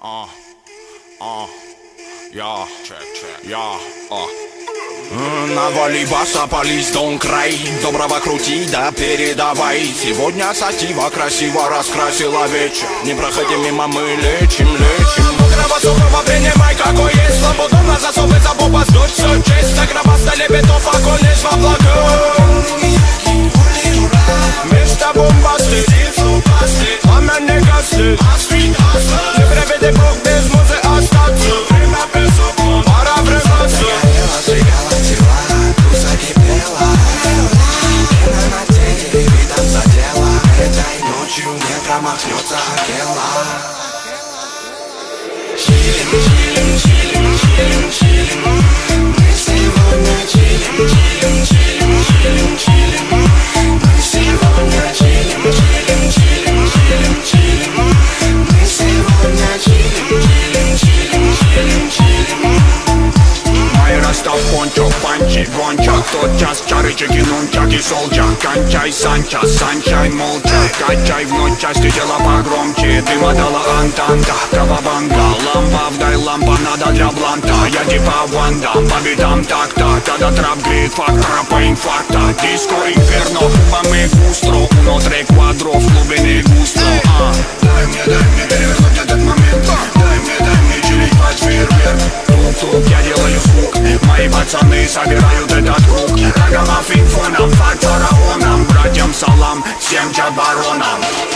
Навали баса, полись, дом край. Доброго крути, да передавай. Сегодня сатива красиво раскрасила вечер. Не проходи мимо, мы лечим. Мудрого сухого принимай, какой есть. Свободу на засовы, забыл воздуть все честь. Заграба столе битов, оконец во благо. Место бомба стыдит, пламя не гаснет. Не приведи Бог без музы остаться. Время без ума, пора врываться. Сигала, тела, туса кипела. Пена на теле, видом задела. Этой ночью не промахнется Акела. Чилим, чилим, чилим, чилим, чилим. Мы сегодня чилим, чилим, чилим, чилим, чилим. Мы сегодня чилим, чилим, чилим, чилим, чилим. Мы сегодня чилим, чилим, чилим, чилим, чилим. Ростов, пончо, панчи, гонча. Тот час, чарычки, нунчаки, солча. Кончай, санча, санчай, молча. Качай в ночь части тела погромче. Дыма дала антанта, кавабанга. Лампа, вдай лампа, надо для бланта. Я типа Ванда, по битам так-то. Когда трап греет фактора по инфаркта. Диско, инферно, кубами густро. Уно, три квадро, в глубине густо. Дай мне перевернуть этот момент. Дай мне чилить под фейерверк. Тук-тук, я делаю звук. Мои пацаны собирают этот круг. Рогомов инфоном, факт фараоном. Братьям салам, всем чат-баронам.